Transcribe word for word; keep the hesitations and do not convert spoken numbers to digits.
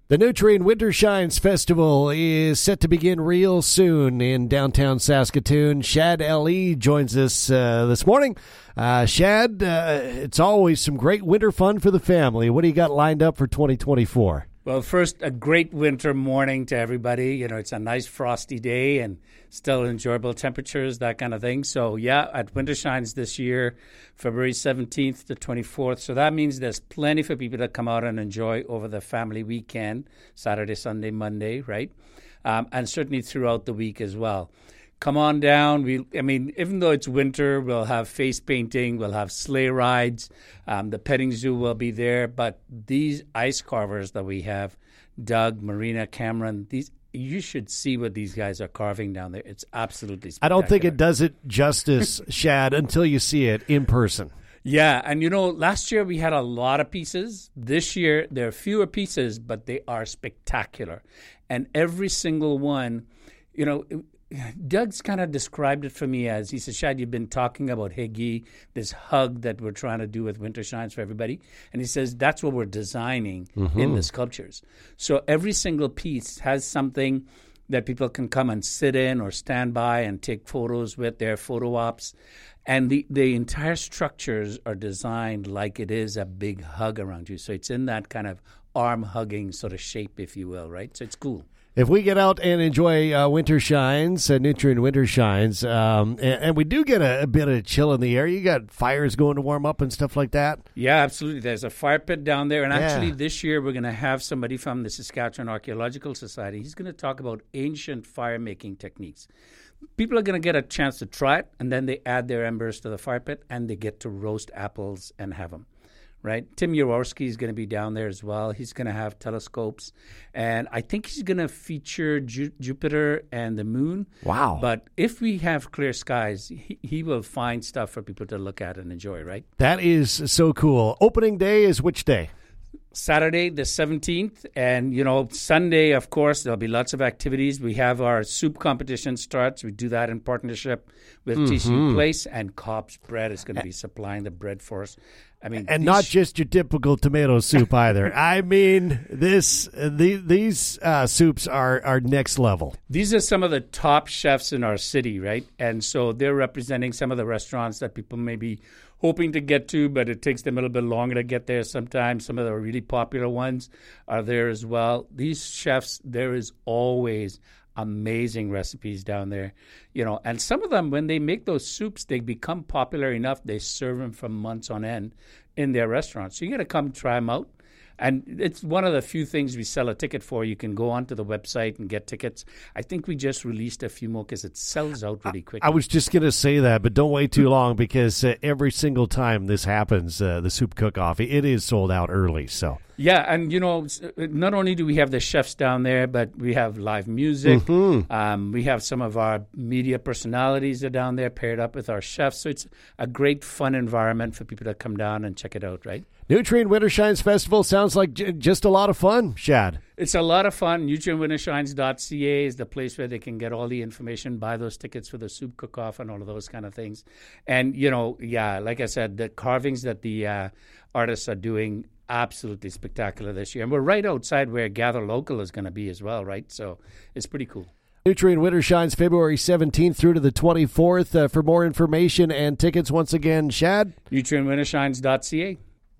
The Nutrien Winter Shines Festival is set to begin real soon in downtown Saskatoon. Shad Ali joins us uh, this morning. Uh, Shad, uh, it's always some great winter fun for the family. What do you got lined up for twenty twenty-four? Well, first, a great winter morning to everybody. You know, it's a nice frosty day and still enjoyable temperatures, that kind of thing. So, yeah, at Winter Shines this year, February seventeenth to twenty-fourth. So that means there's plenty for people to come out and enjoy over the family weekend, Saturday, Sunday, Monday, right? Um, and certainly throughout the week as well. Come on down. We, I mean, even though it's winter, we'll have face painting, we'll have sleigh rides, um, the petting zoo will be there. But these ice carvers that we have, Doug, Marina, Cameron, these you should see what these guys are carving down there. It's absolutely spectacular. I don't think it does it justice, Shad, until you see it in person. Yeah, and you know, last year we had a lot of pieces. This year there are fewer pieces, but they are spectacular. And every single one, you know, Doug's kind of described it for me as, he said, Shad, you've been talking about Higi, this hug that we're trying to do with Winter Shines for everybody. And he says that's what we're designing mm-hmm. in the sculptures. So every single piece has something that people can come and sit in or stand by and take photos with their photo ops. And the, the entire structures are designed like it is a big hug around you. So it's in that kind of arm-hugging sort of shape, if you will, right? So it's cool. If we get out and enjoy uh, Winter Shines, uh, Nutrien Winter Shines, um, and, and we do get a, a bit of chill in the air, you got fires going to warm up and stuff like that? Yeah, absolutely. There's a fire pit down there. And yeah. actually this year we're going to have somebody from the Saskatchewan Archaeological Society. He's going to talk about ancient fire-making techniques. People are going to get a chance to try it, and then they add their embers to the fire pit, and they get to roast apples and have them. Right, Tim Jaworski is going to be down there as well. He's going to have telescopes, and I think he's going to feature Ju- Jupiter and the moon. Wow! But if we have clear skies, he, he will find stuff for people to look at and enjoy. Right? That is so cool. Opening day is which day? Saturday, the seventeenth, and, you know, Sunday, of course, there'll be lots of activities. We have our soup competition starts. We do that in partnership with mm-hmm. T C U Place, and Cobb's Bread is going to be supplying the bread for us. I mean, and not just your typical tomato soup either. I mean, this the, these uh, soups are, are next level. These are some of the top chefs in our city, right? And so they're representing some of the restaurants that people may be hoping to get to, but it takes them a little bit longer to get there sometimes. Some of the really popular ones are there as well. These chefs, there is always amazing recipes down there, you know, and some of them, when they make those soups, they become popular enough, they serve them for months on end in their restaurants. So you got to come try them out. And it's one of the few things we sell a ticket for. You can go onto the website and get tickets. I think we just released a few more because it sells out really quickly. I was just going to say that, but don't wait too long because uh, every single time this happens, uh, the soup cook-off, it is sold out early. So yeah, and, you know, not only do we have the chefs down there, but we have live music. Mm-hmm. Um, we have some of our media personalities are down there paired up with our chefs. So it's a great, fun environment for people to come down and check it out, right? Nutrien Winter Shines Festival sounds like j- just a lot of fun, Shad. It's a lot of fun. Nutrien Winter Shines dot C A is the place where they can get all the information, buy those tickets for the soup cook-off and all of those kind of things. And, you know, yeah, like I said, the carvings that the uh, artists are doing, absolutely spectacular this year. And we're right outside where Gather Local is going to be as well, right? So it's pretty cool. Nutrien Winter Shines February seventeenth through to the twenty-fourth. Uh, for more information and tickets, once again, Shad? Nutrien Winter Shines dot C A.